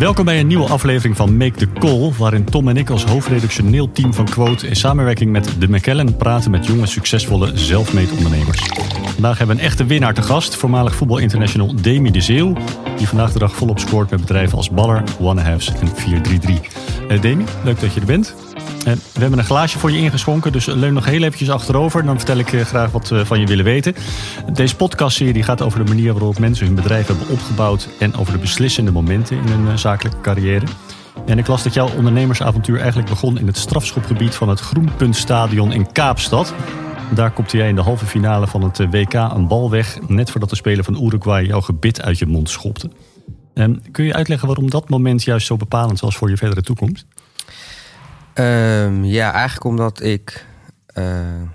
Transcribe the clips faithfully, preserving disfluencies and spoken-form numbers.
Welkom bij een nieuwe aflevering van Make the Call, waarin Tom en ik als hoofdredactioneel team van Quote in samenwerking met de McKellen praten met jonge, succesvolle self-made ondernemers. Vandaag hebben we een echte winnaar te gast, voormalig voetbalinternational Demi de Zeeuw, die vandaag de dag volop scoort met bedrijven als Baller, One Halves en vier drie drie. Uh, Demi, leuk dat je er bent. Uh, we hebben een glaasje voor je ingeschonken, dus leun nog heel eventjes achterover. Dan vertel ik uh, graag wat we van je willen weten. Deze podcastserie gaat over de manier waarop mensen hun bedrijf hebben opgebouwd en over de beslissende momenten in hun uh, zakelijke carrière. En ik las dat jouw ondernemersavontuur eigenlijk begon in het strafschopgebied van het Groenpuntstadion in Kaapstad. Daar kopte jij in de halve finale van het W K een bal weg, net voordat de speler van Uruguay jouw gebit uit je mond schopte. Um, kun je uitleggen waarom dat moment juist zo bepalend was voor je verdere toekomst? Um, ja, eigenlijk omdat ik uh,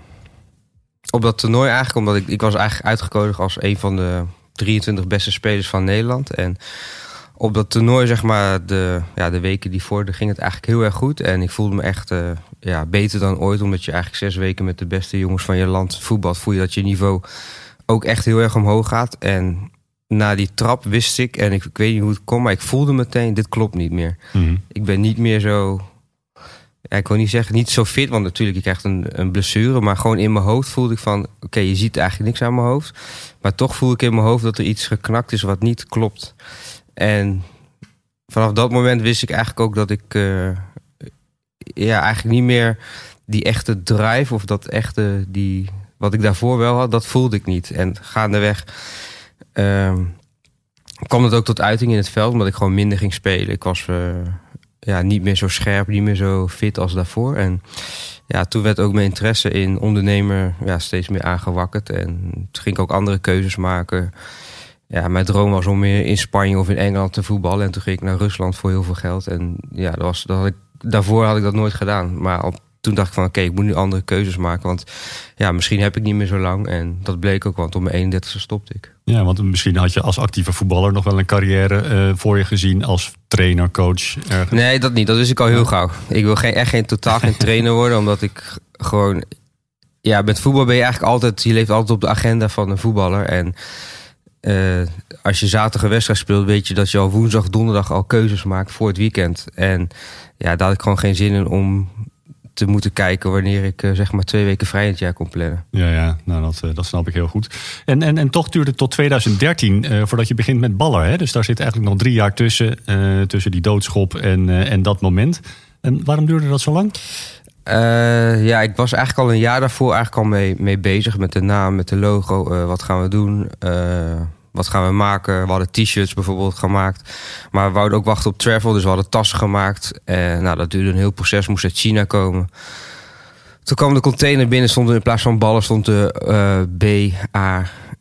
op dat toernooi eigenlijk omdat ik, ik was eigenlijk uitgekozen als een van de drieëntwintig beste spelers van Nederland. En op dat toernooi, zeg maar, de, ja, de weken die voor, ging het eigenlijk heel erg goed. En ik voelde me echt uh, ja, beter dan ooit, omdat je eigenlijk zes weken met de beste jongens van je land voetbalt. Voel je dat je niveau ook echt heel erg omhoog gaat. En na die trap wist ik, en ik, ik weet niet hoe het kon, maar ik voelde meteen, dit klopt niet meer. Mm-hmm. Ik ben niet meer zo... Ja, ik wil niet zeggen, niet zo fit, want natuurlijk, je krijgt een, een blessure. Maar gewoon in mijn hoofd voelde ik van, oké, okay, je ziet eigenlijk niks aan mijn hoofd. Maar toch voel ik in mijn hoofd dat er iets geknakt is wat niet klopt. En vanaf dat moment wist ik eigenlijk ook dat ik uh, ja, eigenlijk niet meer die echte drive of dat echte, die, wat ik daarvoor wel had, dat voelde ik niet. En gaandeweg uh, kwam het ook tot uiting in het veld, omdat ik gewoon minder ging spelen. Ik was... Uh, Ja, niet meer zo scherp, niet meer zo fit als daarvoor. En ja, toen werd ook mijn interesse in ondernemer ja, steeds meer aangewakkerd. En toen ging ik ook andere keuzes maken. Ja, mijn droom was om meer in Spanje of in Engeland te voetballen. En toen ging ik naar Rusland voor heel veel geld. En ja, dat was, dat had ik, daarvoor had ik dat nooit gedaan. Maar al, toen dacht ik van, oké, okay, ik moet nu andere keuzes maken. Want ja, misschien heb ik niet meer zo lang. En dat bleek ook, want op mijn eenendertigste stopte ik. Ja, want misschien had je als actieve voetballer nog wel een carrière uh, voor je gezien als trainer, coach. Ergens. Nee, dat niet. Dat wist ik al heel gauw. Ik wil geen, echt geen, totaal geen trainer worden, omdat ik gewoon... Ja, met voetbal ben je eigenlijk altijd... Je leeft altijd op de agenda van een voetballer. En uh, als je zaterdag een wedstrijd speelt, weet je dat je al woensdag, donderdag al keuzes maakt voor het weekend. En ja, daar had ik gewoon geen zin in om te moeten kijken wanneer ik uh, zeg maar twee weken vrij in het jaar kon plannen. Ja, ja, nou dat, uh, dat snap ik heel goed. En, en, en toch duurde het tot twintig dertien uh, voordat je begint met Baller. Hè? Dus daar zit eigenlijk nog drie jaar tussen, uh, tussen die doodschop en, uh, en dat moment. En waarom duurde dat zo lang? Uh, ja, ik was eigenlijk al een jaar daarvoor eigenlijk al mee, mee bezig met de naam, met de logo. Uh, wat gaan we doen? Uh, Wat gaan we maken? We hadden t-shirts bijvoorbeeld gemaakt. Maar we wouden ook wachten op travel. Dus we hadden tassen gemaakt. En nou, dat duurde een heel proces. Moest uit China komen. Toen kwam de container binnen. Stond er in plaats van ballen stond de uh, B A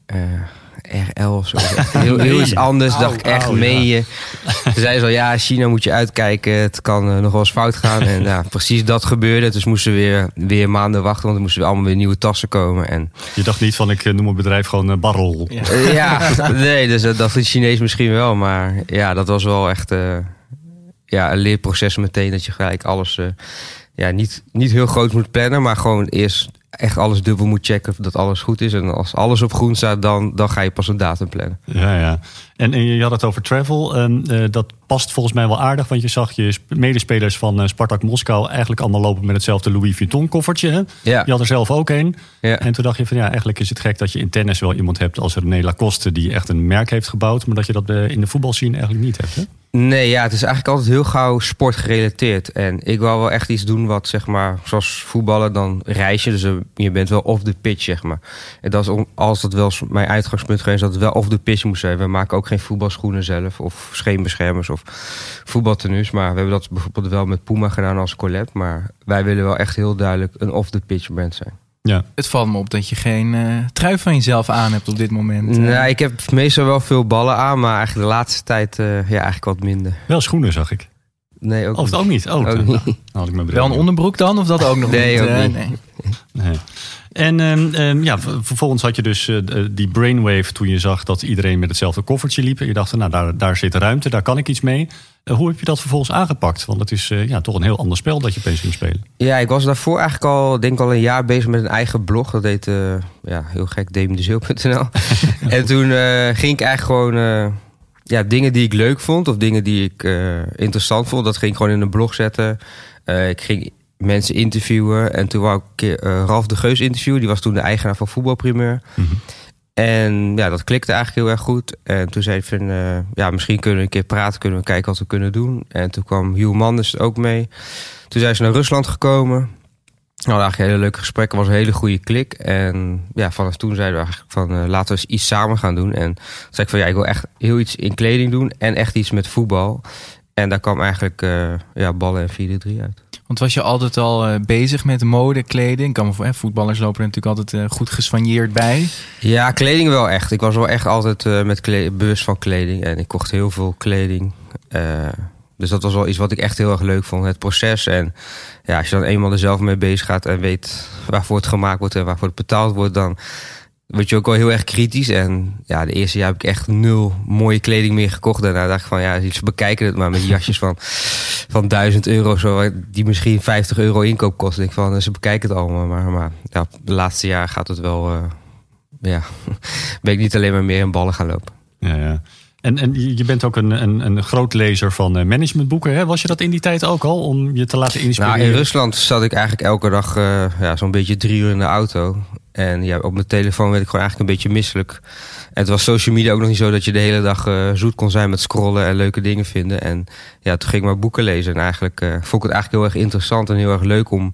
R L of zo. Heel, heel iets anders. Au, dacht ik echt au, mee. Ja. Toen zei ze al, ja, China moet je uitkijken. Het kan uh, nog wel eens fout gaan. En ja, precies dat gebeurde. Dus moesten we weer, weer maanden wachten. Want er moesten weer allemaal weer nieuwe tassen komen. En je dacht niet van, ik noem mijn bedrijf gewoon uh, Barrel. Ja, uh, ja nee, dus dat dacht de Chinees misschien wel. Maar ja, dat was wel echt uh, ja, een leerproces meteen. Dat je gelijk alles uh, ja, niet, niet heel groot moet plannen. Maar gewoon eerst echt alles dubbel moet checken of dat alles goed is. En als alles op groen staat, dan, dan ga je pas een datum plannen. Ja, ja. En, en je had het over travel. Um, uh, dat past volgens mij wel aardig. Want je zag je medespelers van uh, Spartak Moskou eigenlijk allemaal lopen met hetzelfde Louis Vuitton koffertje. Hè? Ja. Je had er zelf ook een. Ja. En toen dacht je van ja, eigenlijk is het gek dat je in tennis wel iemand hebt als René Lacoste, die echt een merk heeft gebouwd. Maar dat je dat in de voetbalscene eigenlijk niet hebt. Hè? Nee, ja, het is eigenlijk altijd heel gauw sportgerelateerd. En ik wou wel echt iets doen wat, zeg maar, zoals voetballen, dan reis je. Dus je bent wel off the pitch, zeg maar. En dat is als dat wel mijn uitgangspunt geweest, dat het wel off the pitch moest zijn. We maken ook geen voetbalschoenen zelf, of scheenbeschermers, of voetbaltenues. Maar we hebben dat bijvoorbeeld wel met Puma gedaan als collab. Maar wij willen wel echt heel duidelijk een off the pitch brand zijn. Ja. Het valt me op dat je geen uh, trui van jezelf aan hebt op dit moment. Uh. Nou, ik heb meestal wel veel ballen aan, maar eigenlijk de laatste tijd uh, ja, eigenlijk wat minder. Wel schoenen, zag ik. Nee, ook of niet. Ook niet? Oh, ook niet. Nou, had ik mijn wel een onderbroek dan, of dat ook nog nee, niet? Ook uh, niet. Nee, nee. En um, um, ja, vervolgens had je dus uh, die brainwave toen je zag dat iedereen met hetzelfde koffertje liep. En je dacht, nou, daar, daar zit ruimte, daar kan ik iets mee. Uh, hoe heb je dat vervolgens aangepakt? Want het is uh, ja, toch een heel ander spel dat je opeens ging spelen. Ja, ik was daarvoor eigenlijk al, denk ik al een jaar bezig met een eigen blog. Dat heet, uh, ja, heel gek, demi de zeeuw punt n l. En toen uh, ging ik eigenlijk gewoon... Uh, ja, dingen die ik leuk vond of dingen die ik uh, interessant vond, dat ging ik gewoon in een blog zetten. Uh, ik ging mensen interviewen en toen wou ik een keer uh, Ralf de Geus interviewen. Die was toen de eigenaar van Voetbalprimeur. Mm-hmm. En ja, dat klikte eigenlijk heel erg goed. En toen zei ik van, uh, ja, misschien kunnen we een keer praten, kunnen we kijken wat we kunnen doen. En toen kwam Hugh Manders ook mee. Toen zijn ze naar Rusland gekomen. Nou, eigenlijk hele leuke gesprekken, was een hele goede klik. En ja, vanaf toen zeiden we eigenlijk van, uh, laten we eens iets samen gaan doen. En toen zei ik van, ja, ik wil echt heel iets in kleding doen en echt iets met voetbal. En daar kwam eigenlijk uh, ja, ballen en vier drie uit. Want was je altijd al uh, bezig met mode, kleding? Kan me voor, hè, voetballers lopen er natuurlijk altijd uh, goed geswanjeerd bij. Ja, kleding wel echt. Ik was wel echt altijd uh, met kleding, bewust van kleding. En ik kocht heel veel kleding. Uh, dus dat was wel iets wat ik echt heel erg leuk vond. Het proces. En ja, als je dan eenmaal er zelf mee bezig gaat en weet waarvoor het gemaakt wordt en waarvoor het betaald wordt, dan word je ook wel heel erg kritisch. En ja, de eerste jaar heb ik echt nul mooie kleding meer gekocht. Daarna dacht ik van, ja, ze bekijken het maar met jasjes van, van duizend euro. Zo, die misschien vijftig euro inkoop kosten. Ik van, ze bekijken het allemaal. Maar, maar ja, de laatste jaar gaat het wel, uh, ja, ben ik niet alleen maar meer in ballen gaan lopen. Ja, ja. En, en je bent ook een, een, een groot lezer van managementboeken. Hè? Was je dat in die tijd ook al, om je te laten inspireren? Nou, in Rusland zat ik eigenlijk elke dag uh, ja, zo'n beetje drie uur in de auto. En ja, op mijn telefoon werd ik gewoon eigenlijk een beetje misselijk. En het was social media ook nog niet zo dat je de hele dag uh, zoet kon zijn met scrollen en leuke dingen vinden. En ja, toen ging ik maar boeken lezen. En eigenlijk uh, vond ik het eigenlijk heel erg interessant en heel erg leuk om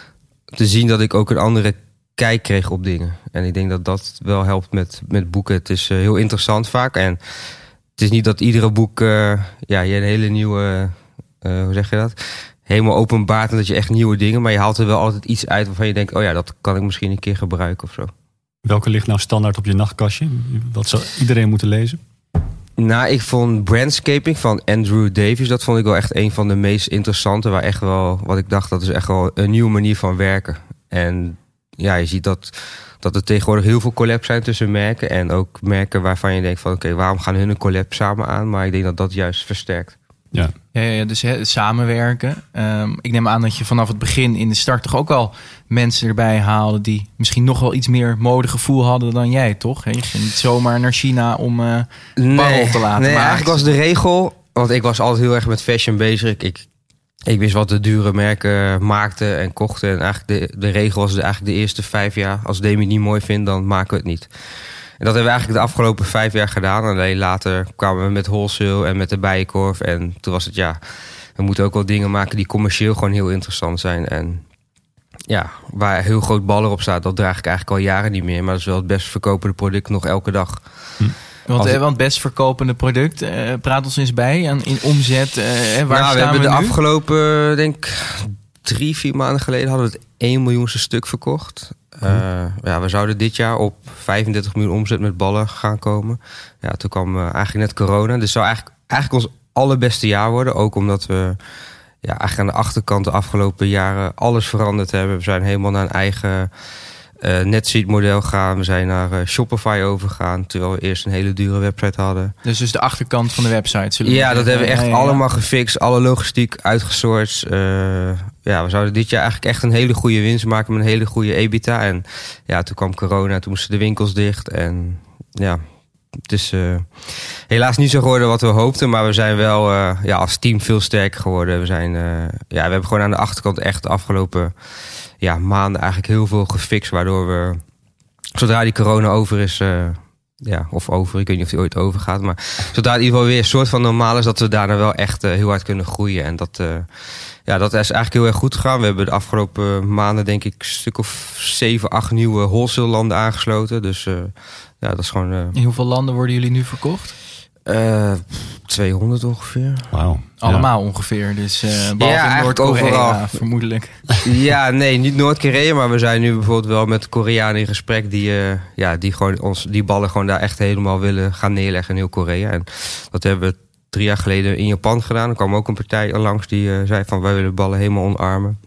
te zien dat ik ook een andere kijk kreeg op dingen. En ik denk dat dat wel helpt met, met boeken. Het is uh, heel interessant vaak. En het is niet dat iedere boek uh, ja, je een hele nieuwe, uh, hoe zeg je dat? Helemaal openbaart en dat je echt nieuwe dingen, maar je haalt er wel altijd iets uit waarvan je denkt, oh ja, dat kan ik misschien een keer gebruiken of zo. Welke ligt nou standaard op je nachtkastje? Wat zou iedereen moeten lezen? Nou, ik vond Brandscaping van Andrew Davies, dat vond ik wel echt een van de meest interessante, waar echt wel, wat ik dacht, dat is echt wel een nieuwe manier van werken. En ja, je ziet dat, dat er tegenwoordig heel veel collabs zijn tussen merken en ook merken waarvan je denkt van, oké, okay, waarom gaan hun een collab samen aan? Maar ik denk dat dat juist versterkt. Ja. Ja, ja, dus he, samenwerken. Um, ik neem aan dat je vanaf het begin in de start toch ook al mensen erbij haalde die misschien nog wel iets meer modegevoel hadden dan jij, toch? He, je ging niet zomaar naar China om uh, nee, barrel te laten nee, maken. Eigenlijk was de regel, want ik was altijd heel erg met fashion bezig. Ik, ik, ik wist wat de dure merken maakten en kochten. En eigenlijk de, de regel was de, eigenlijk de eerste vijf jaar, als Demi het niet mooi vindt, dan maken we het niet. En dat hebben we eigenlijk de afgelopen vijf jaar gedaan. Alleen later kwamen we met wholesale en met de Bijenkorf. En toen was het, ja, we moeten ook wel dingen maken die commercieel gewoon heel interessant zijn. En ja, waar heel groot baller op staat, dat draag ik eigenlijk al jaren niet meer. Maar dat is wel het best verkopende product nog elke dag. Hm. Want het ik... best verkopende product, uh, praat ons eens bij aan in omzet. Uh, waar nou, staan we hebben we de nu? afgelopen, denk drie, vier maanden geleden hadden we het één miljoenste stuk verkocht. Uh, ja, we zouden dit jaar op vijfendertig miljoen omzet met ballen gaan komen. Ja, toen kwam uh, eigenlijk net corona. Dus het zou eigenlijk, eigenlijk ons allerbeste jaar worden. Ook omdat we ja, eigenlijk aan de achterkant de afgelopen jaren alles veranderd hebben. We zijn helemaal naar een eigen uh, NetSuite model gegaan. We zijn naar uh, Shopify overgegaan. Terwijl we eerst een hele dure website hadden. Dus dus de achterkant van de website. Zullen we ja, dat hebben we echt ja, ja, ja. allemaal gefixt. Alle logistiek uitgesourced. Uh, ja, we zouden dit jaar eigenlijk echt een hele goede winst maken met een hele goede EBITDA. En ja, toen kwam corona, toen moesten de winkels dicht. En ja, het is uh, helaas niet zo geworden wat we hoopten. Maar we zijn wel uh, ja, als team veel sterker geworden. We, zijn, uh, ja, we hebben gewoon aan de achterkant echt de afgelopen ja, maanden eigenlijk heel veel gefixt. Waardoor we, zodra die corona over is, uh, ja, of over, ik weet niet of die ooit overgaat. Maar zodra het in ieder geval weer een soort van normaal is, dat we daarna wel echt uh, heel hard kunnen groeien. En dat... Uh, Ja, dat is eigenlijk heel erg goed gegaan. We hebben de afgelopen maanden denk ik een stuk of zeven, acht nieuwe wholesale landen aangesloten. Dus uh, ja, dat is gewoon... Uh... In hoeveel landen worden jullie nu verkocht? Uh, tweehonderd ongeveer. Wauw. Allemaal ja. ongeveer. Dus uh, behalve ja, in Noord-Korea overal. vermoedelijk. Ja, nee, niet Noord-Korea. Maar we zijn nu bijvoorbeeld wel met Koreanen in gesprek die, uh, ja, die, gewoon ons, die ballen gewoon daar echt helemaal willen gaan neerleggen in heel Korea. En dat hebben we drie jaar geleden in Japan gedaan. Er kwam ook een partij langs die uh, zei van wij willen ballen helemaal omarmen.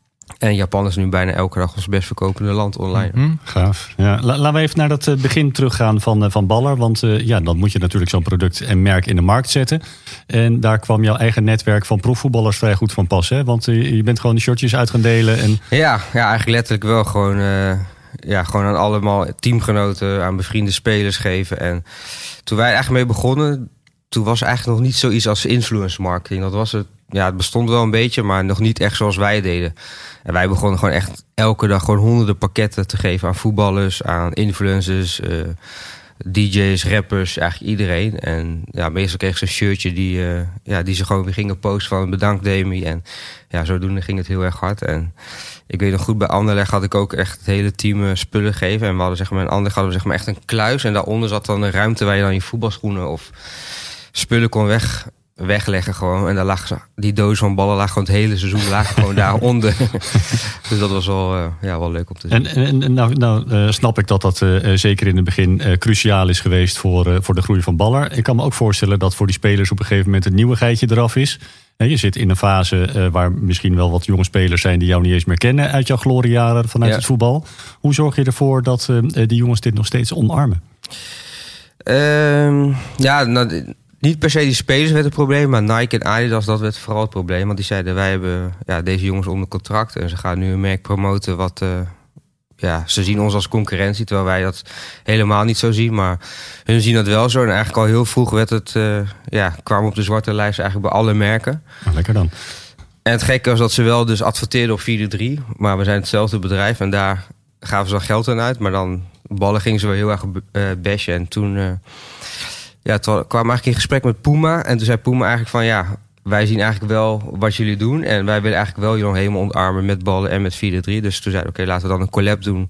En Japan is nu bijna elke dag ons best verkopende land online. Mm-hmm. Gaaf. Ja. La- laten we even naar dat uh, begin teruggaan van, uh, van Baller. Want uh, ja, dan moet je natuurlijk zo'n product en merk in de markt zetten. En daar kwam jouw eigen netwerk van profvoetballers vrij goed van pas. Hè? Want uh, je bent gewoon de shortjes uit gaan delen. En... Ja, ja, eigenlijk letterlijk wel gewoon... Uh, ja, gewoon aan allemaal teamgenoten, aan bevriende spelers geven. En toen wij er eigenlijk mee begonnen... toen was er eigenlijk nog niet zoiets als influencer marketing. Dat was het, ja, het bestond wel een beetje, maar nog niet echt zoals wij deden. En wij begonnen gewoon echt elke dag gewoon honderden pakketten te geven aan voetballers, aan influencers, uh, D J's, rappers, eigenlijk iedereen. En ja, meestal kregen ze een shirtje die, uh, ja, die ze gewoon weer gingen posten van bedankt Demi. En ja, zodoende ging het heel erg hard. En ik weet nog goed, bij Anderlecht had ik ook echt het hele team uh, spullen gegeven. En we hadden zeg maar, in Anderlecht hadden we zeg maar echt een kluis. En daaronder zat dan een ruimte waar je dan je voetbalschoenen of spullen kon weg, wegleggen gewoon. En daar lag ze, die doos van ballen lag gewoon het hele seizoen lagen gewoon daaronder. Dus dat was wel, uh, ja, wel leuk om te zien. En, en nou, nou uh, snap ik dat dat uh, zeker in het begin uh, cruciaal is geweest voor, uh, voor de groei van Baller. Ik kan me ook voorstellen dat voor die spelers op een gegeven moment het nieuwigheidje eraf is. Je zit in een fase uh, waar misschien wel wat jonge spelers zijn die jou niet eens meer kennen uit jouw gloriejaren vanuit ja. het voetbal. Hoe zorg je ervoor dat uh, die jongens dit nog steeds omarmen? Um, ja, nou, niet per se die spelers werd het probleem, maar Nike en Adidas, dat werd vooral het probleem. Want die zeiden, wij hebben ja, deze jongens onder contract en ze gaan nu een merk promoten wat... Uh, ja, ze zien ons als concurrentie, terwijl wij dat helemaal niet zo zien. Maar hun zien dat wel zo. En eigenlijk al heel vroeg werd het, uh, ja, kwam op de zwarte lijst eigenlijk bij alle merken. Oh, lekker dan. En het gekke was dat ze wel dus adverteerden op vier drie. Maar we zijn hetzelfde bedrijf en daar gaven ze wel geld aan uit. Maar dan ballen gingen ze wel heel erg uh, bashen. En toen uh, ja, toen kwam eigenlijk in gesprek met Puma. En toen zei Puma eigenlijk van ja, wij zien eigenlijk wel wat jullie doen. En wij willen eigenlijk wel jullie helemaal ontarmen met ballen en met vier drie. Dus toen zeiden we, oké, okay, laten we dan een collab doen.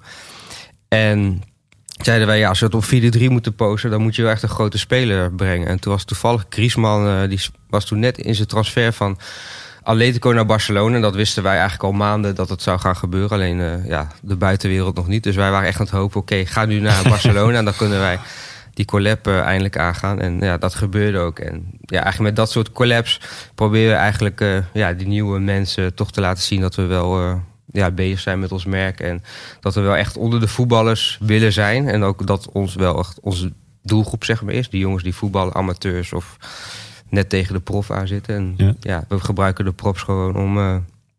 En zeiden wij, ja, als we het op vier drie moeten posten, dan moet je wel echt een grote speler brengen. En toen was toevallig Griezmann, uh, die was toen net in zijn transfer van Atletico naar Barcelona. En dat wisten wij eigenlijk al maanden dat het zou gaan gebeuren. Alleen uh, ja, de buitenwereld nog niet. Dus wij waren echt aan het hopen, oké, okay, ga nu naar Barcelona en dan kunnen wij die collab uh, eindelijk aangaan. En ja, dat gebeurde ook. En ja, eigenlijk met dat soort collabs proberen we eigenlijk uh, ja, die nieuwe mensen toch te laten zien dat we wel uh, ja, bezig zijn met ons merk. En dat we wel echt onder de voetballers willen zijn. En ook dat ons wel echt onze doelgroep zeg maar is. Die jongens die voetballen, amateurs of net tegen de prof aan zitten. En ja, ja we gebruiken de props gewoon om uh,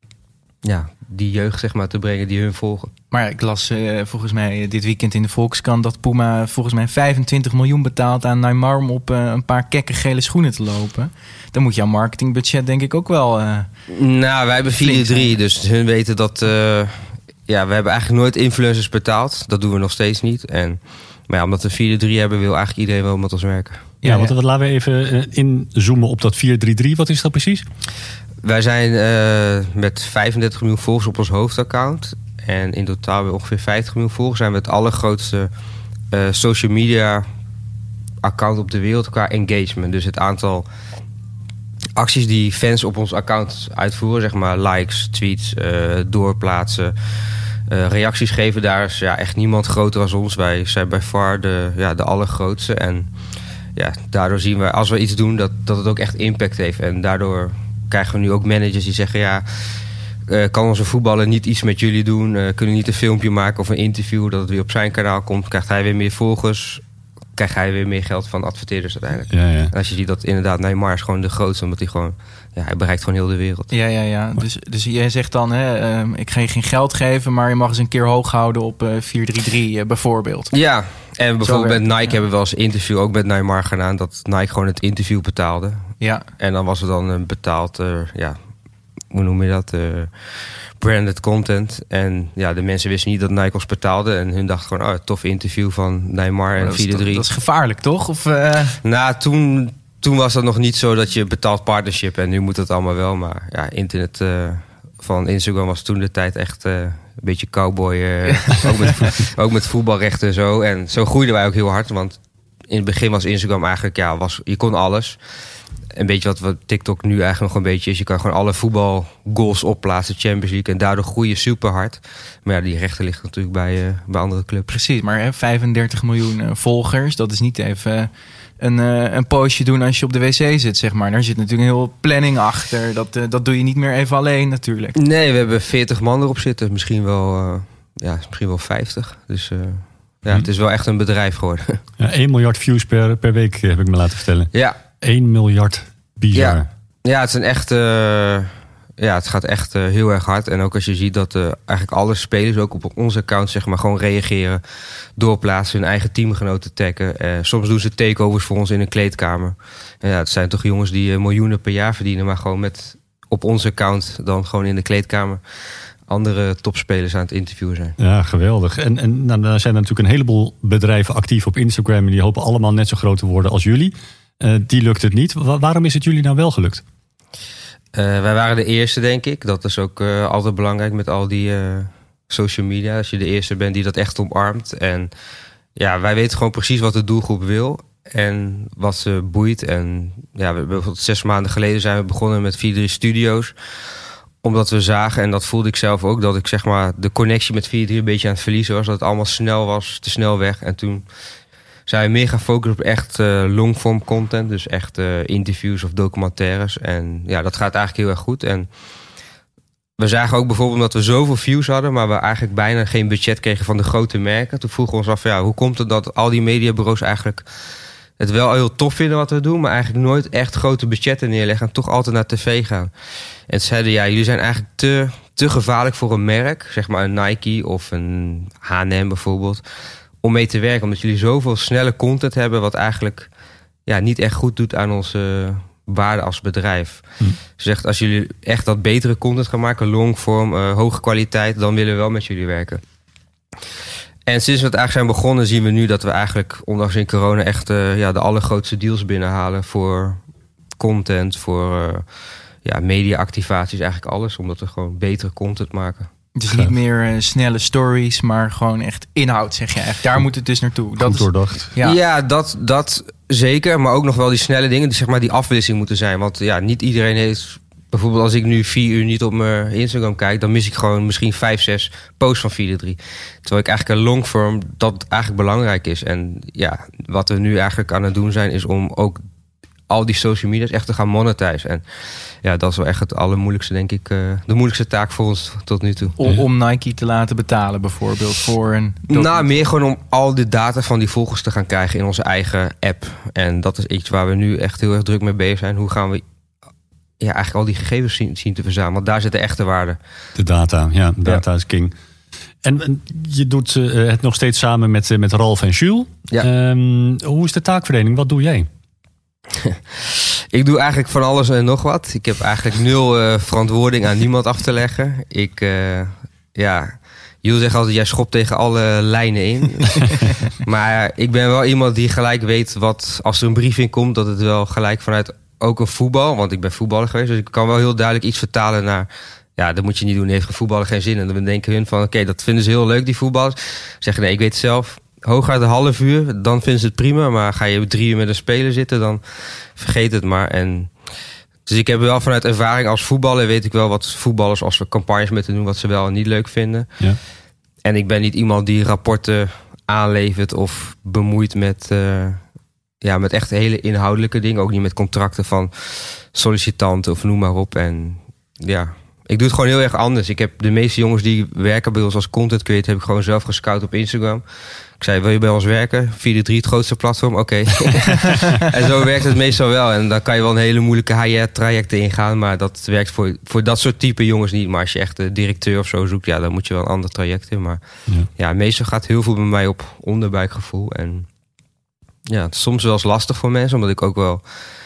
ja, die jeugd zeg maar te brengen die hun volgen. Maar ik las uh, volgens mij dit weekend in de Volkskrant dat Puma volgens mij vijfentwintig miljoen betaalt aan Neymar om op uh, een paar kekke gele schoenen te lopen. Dan moet jouw marketingbudget denk ik ook wel Uh, nou, wij hebben vier drie, dus hun weten dat Uh, ja, we hebben eigenlijk nooit influencers betaald. Dat doen we nog steeds niet. En, maar ja, omdat we vier drie hebben, wil eigenlijk iedereen wel met ons werken. Ja, ja, want ja. laten we even uh, inzoomen op dat vier drie drie. Wat is dat precies? Wij zijn uh, met vijfendertig miljoen volgers op ons hoofdaccount. En in totaal weer ongeveer vijftig miljoen volgers. Zijn we het allergrootste uh, social media account op de wereld qua engagement. Dus het aantal acties die fans op ons account uitvoeren, zeg maar likes, tweets, uh, doorplaatsen, uh, reacties geven, daar is ja, echt niemand groter dan ons. Wij zijn by far de, ja, de allergrootste. En ja, daardoor zien we, als we iets doen, dat, dat het ook echt impact heeft. En daardoor krijgen we nu ook managers die zeggen, ja, Uh, kan onze voetballer niet iets met jullie doen? Uh, kunnen niet een filmpje maken of een interview dat het weer op zijn kanaal komt? Krijgt hij weer meer volgers? Krijgt hij weer meer geld van adverteerders uiteindelijk? Ja, ja. En als je ziet dat inderdaad Neymar is gewoon de grootste, omdat hij gewoon, ja, hij bereikt gewoon heel de wereld. Ja, ja, ja. Dus, dus jij zegt dan, hè, uh, ik ga je geen geld geven, maar je mag eens een keer hoog houden op uh, vier drie drie uh, bijvoorbeeld. Ja, en bijvoorbeeld met Nike ja. hebben we wel eens een interview ook met Neymar gedaan, dat Nike gewoon het interview betaalde. Ja. En dan was het dan een betaald, uh, ja, hoe noem je dat? Uh, branded content. En ja, de mensen wisten niet dat Nike ons betaalde. En hun dachten gewoon, oh, tof interview van Neymar en vier drie. Dat is gevaarlijk, toch? Of, uh... Nou, toen, toen was dat nog niet zo dat je betaald partnership. En nu moet het allemaal wel. Maar ja, internet uh, van Instagram was toen de tijd echt uh, een beetje cowboy. Uh, ook, met, ook met voetbalrechten en zo. En zo groeiden wij ook heel hard. Want in het begin was Instagram eigenlijk, ja, was, je kon alles. Een beetje wat, wat TikTok nu eigenlijk nog een beetje is. Je kan gewoon alle voetbalgoals opplaatsen, Champions League. En daardoor groei je super hard. Maar ja, die rechten liggen natuurlijk bij, uh, bij andere clubs. Precies, maar hè, vijfendertig miljoen uh, volgers. Dat is niet even uh, een, uh, een postje doen als je op de wc zit, zeg maar. Daar zit natuurlijk een heel planning achter. Dat, uh, dat doe je niet meer even alleen natuurlijk. Nee, we hebben veertig man erop zitten. Misschien wel, uh, ja, misschien wel vijftig. Dus uh, ja, hm. het is wel echt een bedrijf geworden. Ja, één miljard views per, per week heb ik me laten vertellen. Ja. één miljard, bizar. Ja, ja, het is een echt uh, ja, het gaat echt uh, heel erg hard. En ook als je ziet dat uh, eigenlijk alle spelers ook op onze account zeg maar gewoon reageren, doorplaatsen, hun eigen teamgenoten taggen. Uh, soms doen ze takeovers voor ons in een kleedkamer. En ja, het zijn toch jongens die uh, miljoenen per jaar verdienen, maar gewoon met op onze account dan gewoon in de kleedkamer andere topspelers aan het interviewen zijn. Ja, geweldig. En, en nou, er zijn natuurlijk een heleboel bedrijven actief op Instagram en die hopen allemaal net zo groot te worden als jullie. Uh, die lukt het niet. Wa- waarom is het jullie nou wel gelukt? Uh, wij waren de eerste, denk ik. Dat is ook uh, altijd belangrijk met al die uh, social media. Als je de eerste bent die dat echt omarmt. En ja, wij weten gewoon precies wat de doelgroep wil en wat ze boeit. En ja, we, bijvoorbeeld zes maanden geleden zijn we begonnen met vier drie Studios. Omdat we zagen, en dat voelde ik zelf ook, dat ik zeg maar de connectie met vier drie een beetje aan het verliezen was. Dat het allemaal snel was, te snel weg. En toen zijn we meer gaan focussen op echt uh, longform content. Dus echt uh, interviews of documentaires. En ja, dat gaat eigenlijk heel erg goed. En we zagen ook bijvoorbeeld dat we zoveel views hadden, maar we eigenlijk bijna geen budget kregen van de grote merken. Toen vroegen we ons af, ja, hoe komt het dat al die mediabureaus eigenlijk het wel heel tof vinden wat we doen, maar eigenlijk nooit echt grote budgetten neerleggen en toch altijd naar tv gaan. En ze zeiden, ja, jullie zijn eigenlijk te, te gevaarlijk voor een merk, zeg maar een Nike of een H en M bijvoorbeeld, om mee te werken. Omdat jullie zoveel snelle content hebben wat eigenlijk ja, niet echt goed doet aan onze waarde als bedrijf. Hm. Ze zegt, als jullie echt dat betere content gaan maken, longvorm, uh, hoge kwaliteit, dan willen we wel met jullie werken. En sinds we het eigenlijk zijn begonnen, zien we nu dat we eigenlijk, ondanks in corona, echt uh, ja, de allergrootste deals binnenhalen voor content, voor uh, ja, media-activaties, eigenlijk alles. Omdat we gewoon betere content maken. Het is niet meer uh, snelle stories, maar gewoon echt inhoud, zeg je eigenlijk. Daar moet het dus naartoe. Dat Goed doordacht. Is, ja, ja dat, dat zeker. Maar ook nog wel die snelle dingen, die, zeg maar, die afwisseling moeten zijn. Want ja, niet iedereen heeft... Bijvoorbeeld als ik nu vier uur niet op mijn Instagram kijk, dan mis ik gewoon misschien vijf, zes posts van vier drie. Terwijl ik eigenlijk een longform, dat eigenlijk belangrijk is. En ja, wat we nu eigenlijk aan het doen zijn, is om ook al die social media's echt te gaan monetizen. En ja, dat is wel echt het allermoeilijkste, denk ik. Uh, de moeilijkste taak voor ons tot nu toe. Om, om Nike te laten betalen bijvoorbeeld voor een... Nou, meer gewoon om al de data van die volgers te gaan krijgen in onze eigen app. En dat is iets waar we nu echt heel erg druk mee bezig zijn. Hoe gaan we ja, eigenlijk al die gegevens zien, zien te verzamelen? Want daar zit de echte waarde. De data, ja. Data ja. is king. En, en je doet uh, het nog steeds samen met, uh, met Ralf en Jules. Ja. Um, hoe is de taakverdeling? Wat doe jij? Ik doe eigenlijk van alles en nog wat. Ik heb eigenlijk nul uh, verantwoording aan niemand af te leggen. Ik, uh, ja... Jules zegt altijd, jij schopt tegen alle lijnen in. Maar ik ben wel iemand die gelijk weet wat... Als er een brief in komt, dat het wel gelijk vanuit ook een voetbal... Want ik ben voetballer geweest, dus ik kan wel heel duidelijk iets vertalen naar... Ja, dat moet je niet doen, heeft voetballen geen zin. En dan denken hun van, oké, okay, dat vinden ze heel leuk, die voetballers. Zeggen, nee, ik weet het zelf. Hooguit een half uur, dan vinden ze het prima. Maar ga je drie uur met een speler zitten, dan vergeet het maar. En dus ik heb wel vanuit ervaring als voetballer... weet ik wel wat voetballers, als we campagnes met hen doen... wat ze wel en niet leuk vinden. Ja. En ik ben niet iemand die rapporten aanlevert... of bemoeit met, uh, ja, met echt hele inhoudelijke dingen. Ook niet met contracten van sollicitanten of noem maar op. En ja, ik doe het gewoon heel erg anders. Ik heb de meeste jongens die werken bij ons als content creator... heb ik gewoon zelf gescout op Instagram... Ik zei, wil je bij ons werken? vier drie, het grootste platform? Oké. Okay. En zo werkt het meestal wel. En dan kan je wel een hele moeilijke high-end-trajecten ingaan. Maar dat werkt voor, voor dat soort type jongens niet. Maar als je echt een directeur of zo zoekt... ja, dan moet je wel een ander traject in. Maar ja, ja meestal gaat heel veel bij mij op onderbuikgevoel. En ja, het is soms wel eens lastig voor mensen. Omdat ik ook wel...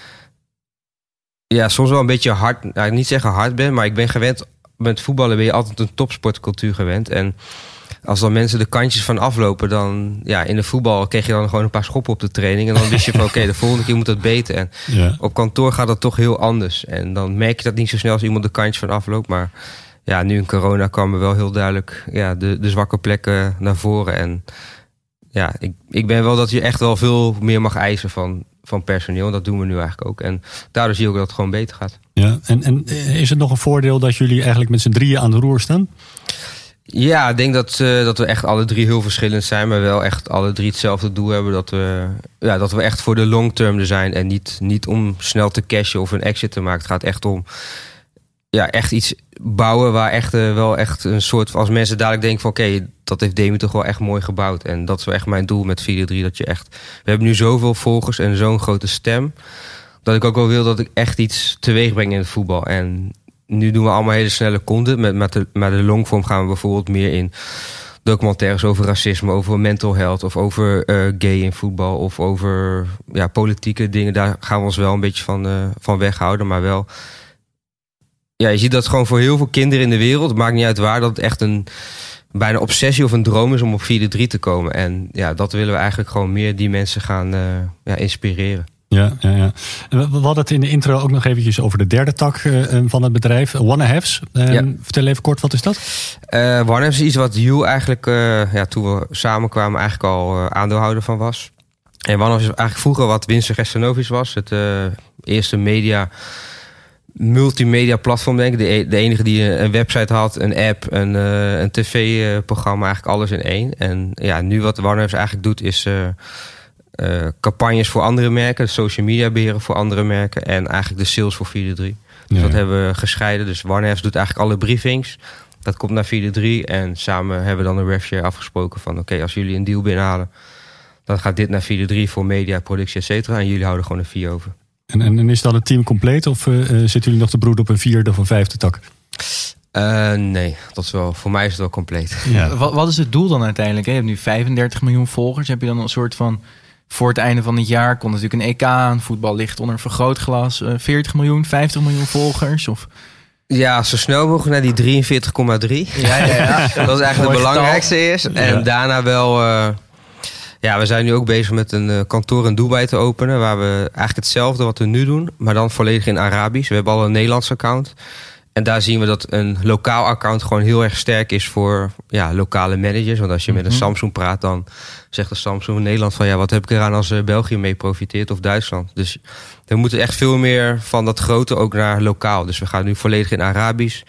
Ja, soms wel een beetje hard... Nou, niet zeggen hard ben, maar ik ben gewend... Met voetballen ben je altijd een topsportcultuur gewend. En... Als dan mensen de kantjes van aflopen, dan ja, in de voetbal kreeg je dan gewoon een paar schoppen op de training. En dan wist je van oké, okay, de volgende keer moet dat beter. En ja. Op kantoor gaat dat toch heel anders. En dan merk je dat niet zo snel als iemand de kantjes van afloopt. Maar ja, nu in corona kwamen wel heel duidelijk ja, de, de zwakke plekken naar voren. En ja, ik, ik ben wel dat je echt wel veel meer mag eisen van, van personeel. Dat doen we nu eigenlijk ook. En daardoor zie je ook dat het gewoon beter gaat. Ja, en, en is het nog een voordeel dat jullie eigenlijk met z'n drieën aan de roer staan? Ja, ik denk dat, uh, dat we echt alle drie heel verschillend zijn, maar wel echt alle drie hetzelfde doel hebben. Dat we, ja, dat we echt voor de long term er zijn en niet, niet om snel te cashen of een exit te maken. Het gaat echt om ja, echt iets bouwen waar echt uh, wel echt een soort... Als mensen dadelijk denken van oké, okay, dat heeft Demi toch wel echt mooi gebouwd. En dat is wel echt mijn doel met vier drie, dat je echt... We hebben nu zoveel volgers en zo'n grote stem, dat ik ook wel wil dat ik echt iets teweeg breng in het voetbal. En nu doen we allemaal hele snelle content. Met, met, de, met de longform gaan we bijvoorbeeld meer in documentaires over racisme, over mental health of over uh, gay in voetbal of over ja, politieke dingen. Daar gaan we ons wel een beetje van, uh, van weghouden, maar wel. Ja, je ziet dat gewoon voor heel veel kinderen in de wereld, het maakt niet uit waar, dat het echt een bijna obsessie of een droom is om op vier drie te komen. En ja, dat willen we eigenlijk gewoon meer die mensen gaan uh, ja, inspireren. Ja, ja, ja. We hadden het in de intro ook nog eventjes over de derde tak uh, van het bedrijf, Wannahaves. Uh, ja. Vertel even kort, wat is dat? Uh, Wannahaves is iets wat Hugh eigenlijk, uh, ja, toen we samenkwamen, eigenlijk al uh, aandeelhouder van was. En Wannahaves is eigenlijk vroeger wat Winston Gerstenovic was. Het uh, eerste media, multimedia platform, denk ik. De, de enige die een website had, een app, een, uh, een tv-programma, eigenlijk alles in één. En ja, nu wat Wannahaves eigenlijk doet is Uh, Uh, campagnes voor andere merken, social media beheren voor andere merken en eigenlijk de sales voor vier drie. Dus ja, dat ja. hebben we gescheiden. Dus Wannahaves doet eigenlijk alle briefings. Dat komt naar vier drie en samen hebben we dan een revshare afgesproken van oké, okay, als jullie een deal binnenhalen, dan gaat dit naar vier drie voor media, productie, et cetera. En jullie houden gewoon een vier over. En, en, en is dan het team compleet of uh, zitten jullie nog te broeden op een vierde of een vijfde tak? Uh, nee, dat is wel, voor mij is het wel compleet. Ja. Wat, wat is het doel dan uiteindelijk? Hè? Je hebt nu vijfendertig miljoen volgers. Heb je dan een soort van, voor het einde van het jaar komt natuurlijk een E K aan. Voetbal ligt onder een vergrootglas. Uh, veertig miljoen, vijftig miljoen volgers? Of? Ja, zo snel mogelijk naar die drieënveertig komma drie. Ja, ja, ja. Dat is eigenlijk het belangrijkste is. En ja. daarna wel. Uh, ja, we zijn nu ook bezig met een uh, kantoor in Dubai te openen. Waar we eigenlijk hetzelfde wat we nu doen, maar dan volledig in Arabisch. We hebben al een Nederlands account. En daar zien we dat een lokaal account gewoon heel erg sterk is voor ja, lokale managers. Want als je mm-hmm. met een Samsung praat, dan zegt de Samsung in Nederland van ja, wat heb ik eraan als uh, België mee profiteert of Duitsland. Dus we moeten echt veel meer van dat grote ook naar lokaal. Dus we gaan nu volledig in Arabisch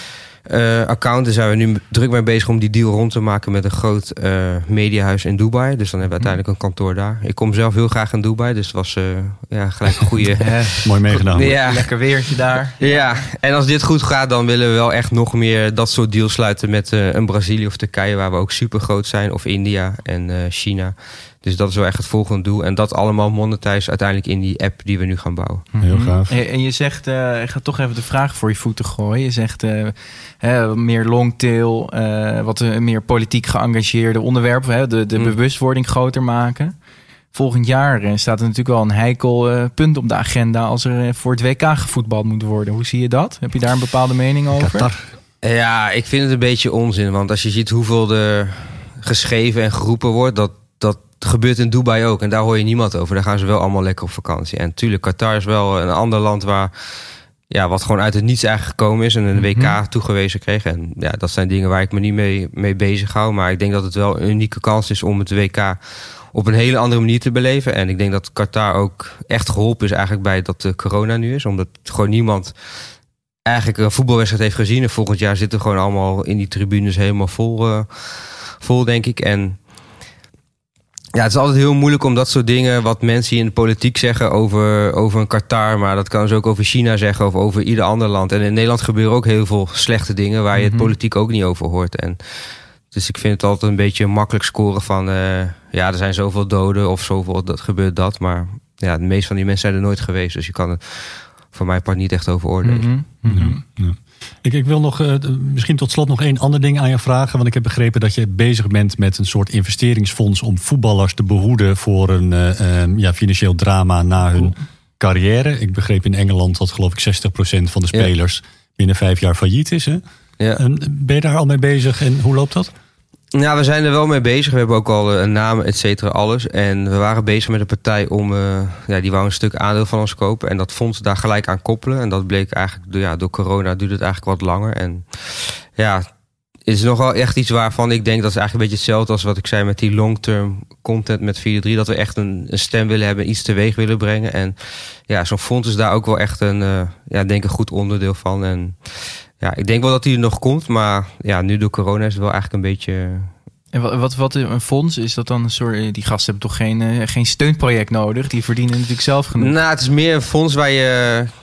uh, account. Daar zijn we nu druk mee bezig om die deal rond te maken met een groot uh, mediahuis in Dubai. Dus dan hebben we uiteindelijk een kantoor daar. Ik kom zelf heel graag in Dubai, dus het was uh, ja, gelijk een goede... Mooi meegedaan. Ja. Lekker weertje daar. Ja, en als dit goed gaat, dan willen we wel echt nog meer dat soort deals sluiten met uh, een Brazilië of Turkije, waar we ook super groot zijn, of India en uh, China. Dus dat is wel echt het volgende doel. En dat allemaal monetize uiteindelijk in die app die we nu gaan bouwen. Heel gaaf. En je zegt, uh, ik ga toch even de vraag voor je voeten gooien. Je zegt uh, hè, meer longtail, uh, wat uh, meer politiek geëngageerde onderwerpen. Hè, de de mm. bewustwording groter maken. Volgend jaar uh, staat er natuurlijk wel een heikel uh, punt op de agenda als er uh, voor het W K gevoetbald moet worden. Hoe zie je dat? Heb je daar een bepaalde mening over? Qatar. Ja, ik vind het een beetje onzin. Want als je ziet hoeveel er geschreven en geroepen wordt, dat dat gebeurt in Dubai ook. En daar hoor je niemand over. Daar gaan ze wel allemaal lekker op vakantie. En natuurlijk, Qatar is wel een ander land waar, ja, wat gewoon uit het niets eigenlijk gekomen is en een W K mm-hmm. toegewezen kreeg. En ja, dat zijn dingen waar ik me niet mee, mee bezig hou. Maar ik denk dat het wel een unieke kans is om het W K op een hele andere manier te beleven. En ik denk dat Qatar ook echt geholpen is eigenlijk bij dat de corona nu is. Omdat gewoon niemand eigenlijk een voetbalwedstrijd heeft gezien. En volgend jaar zitten gewoon allemaal in die tribunes helemaal vol, uh, vol denk ik. En ja, het is altijd heel moeilijk om dat soort dingen, wat mensen in de politiek zeggen over, over een Qatar, maar dat kan ze ook over China zeggen of over ieder ander land. En in Nederland gebeuren ook heel veel slechte dingen waar je het politiek ook niet over hoort. En dus ik vind het altijd een beetje makkelijk scoren van uh, ja, er zijn zoveel doden of zoveel, dat gebeurt dat. Maar ja, de meeste van die mensen zijn er nooit geweest. Dus je kan het voor mijn part niet echt over oordelen. Mm-hmm. Mm-hmm. Ja, ja. Ik, ik wil nog uh, misschien tot slot nog één ander ding aan je vragen. Want ik heb begrepen dat je bezig bent met een soort investeringsfonds om voetballers te behoeden voor een uh, um, ja, financieel drama na hun carrière. Ik begreep in Engeland dat geloof ik zestig procent van de spelers ja. binnen vijf jaar failliet is. Hè? Ja. Um, ben je daar al mee bezig en hoe loopt dat? Nou, we zijn er wel mee bezig. We hebben ook al een naam, et cetera, alles. En we waren bezig met een partij om, uh, ja, die wou een stuk aandeel van ons kopen. En dat fonds daar gelijk aan koppelen. En dat bleek eigenlijk, ja, door corona duurde het eigenlijk wat langer. En ja, het is nog wel echt iets waarvan ik denk dat is eigenlijk een beetje hetzelfde als wat ik zei met die long-term content met vier drie. Dat we echt een, een stem willen hebben, iets teweeg willen brengen. En ja, zo'n fonds is daar ook wel echt een, uh, ja, denk een goed onderdeel van. En ja, ik denk wel dat die er nog komt, maar ja, nu door corona is het wel eigenlijk een beetje. En wat, wat, wat een fonds, is dat dan een soort, die gasten hebben toch geen, uh, geen steunproject nodig? Die verdienen natuurlijk zelf genoeg. Nou, het is meer een fonds waar je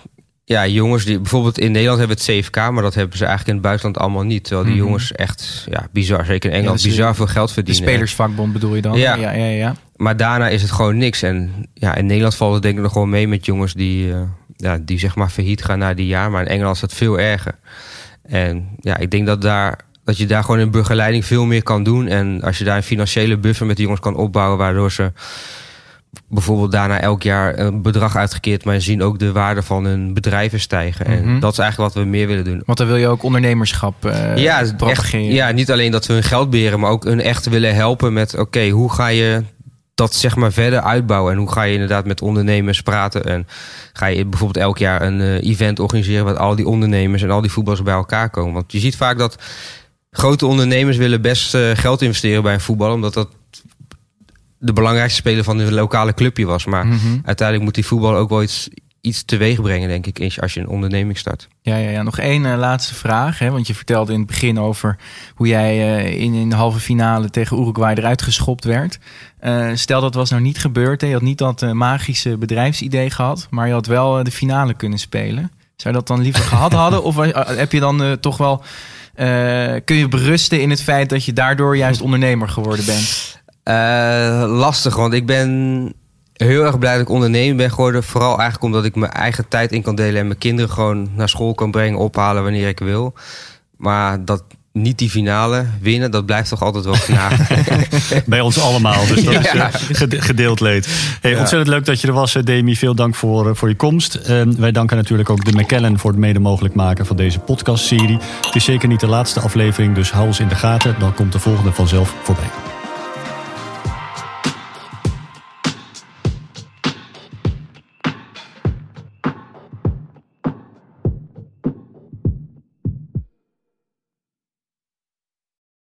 ja, jongens die bijvoorbeeld in Nederland hebben het C F K, maar dat hebben ze eigenlijk in het buitenland allemaal niet. Terwijl die mm-hmm. jongens echt ja, bizar, zeker in Engeland, ja, dus bizar veel geld verdienen. De spelersvakbond bedoel je dan? Ja. Ja, ja, ja. Maar daarna is het gewoon niks. En ja, in Nederland valt het denk ik nog gewoon mee met jongens die, uh, ja, die zeg maar failliet gaan na die jaar. Maar in Engeland is dat veel erger. En ja, ik denk dat, daar, dat je daar gewoon in begeleiding veel meer kan doen. En als je daar een financiële buffer met die jongens kan opbouwen, waardoor ze bijvoorbeeld daarna elk jaar een bedrag uitgekeerd, maar je zien ook de waarde van hun bedrijven stijgen. Mm-hmm. En dat is eigenlijk wat we meer willen doen. Want dan wil je ook ondernemerschap uh, ja, propageren. Echt, ja, niet alleen dat we hun geld beheren, maar ook hun echt willen helpen met oké, okay, hoe ga je dat zeg maar verder uitbouwen en hoe ga je inderdaad met ondernemers praten en ga je bijvoorbeeld elk jaar een uh, event organiseren waar al die ondernemers en al die voetballers bij elkaar komen. Want je ziet vaak dat grote ondernemers willen best uh, geld investeren bij een voetbal, omdat dat de belangrijkste speler van hun lokale clubje was. Maar mm-hmm. uiteindelijk moet die voetbal ook wel iets, iets teweeg brengen, denk ik, als je een onderneming start. Ja, ja, ja. Nog één uh, laatste vraag. Hè? Want je vertelde in het begin over hoe jij uh, in, in de halve finale tegen Uruguay eruit geschopt werd. Uh, stel dat was nou niet gebeurd. Hè? Je had niet dat uh, magische bedrijfsidee gehad, maar je had wel uh, de finale kunnen spelen. Zou je dat dan liever gehad hadden? Of uh, heb je dan uh, toch wel Uh, kun je berusten in het feit dat je daardoor juist ondernemer geworden bent? Uh, lastig, want ik ben heel erg blij dat ik ondernemer ben geworden. Vooral eigenlijk omdat ik mijn eigen tijd in kan delen en mijn kinderen gewoon naar school kan brengen, ophalen wanneer ik wil. Maar dat niet die finale winnen, dat blijft toch altijd wel knagen. Bij ons allemaal, dus dat ja. is uh, gedeeld leed. Hey, ja. Ontzettend leuk dat je er was, Demi. Veel dank voor, uh, voor je komst. Uh, wij danken natuurlijk ook de McKellen voor het mede mogelijk maken van deze podcastserie. Het is zeker niet de laatste aflevering, dus hou ons in de gaten. Dan komt de volgende vanzelf voorbij.